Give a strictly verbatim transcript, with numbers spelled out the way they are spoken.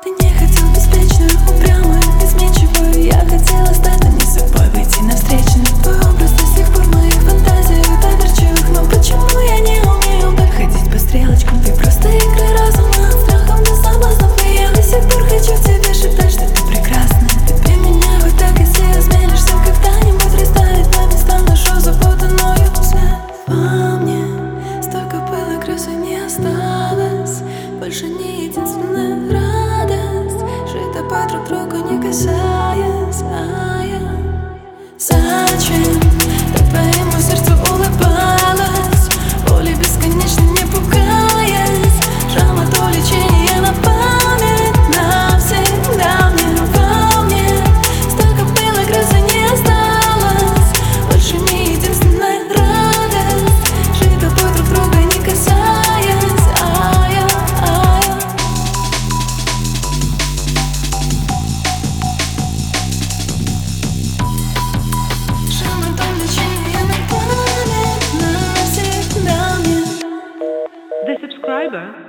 Ты не хотел беспечную, упрямую, изменчивую. Я хотела стать, а не судьбой выйти навстречу. Твой образ до сих пор в моих фантазиях доверчивых. Но почему я не умею так ходить по стрелочкам? Ты просто игры разума, от страхов до соблазнов. И я до сих пор хочу в тебе шептать, что ты прекрасна. Тебе меня хоть так, если осмелишься когда-нибудь расставить по местам нашу запутанную связь. Во мне столько было, красоты не осталось. Больше не единственная радость, жить по друг другу не касаясь. А я зачем так твоему сердцу улыбалась? Боли бесконечно не пугаясь. Шрам от увлечения на память навсегда. Мне во мне столько было, грозы не осталось. Больше не единственная радость, жить тобой друг друга не касаясь. А я, а я шрам от увлечения на память навсегда. Мне The subscriber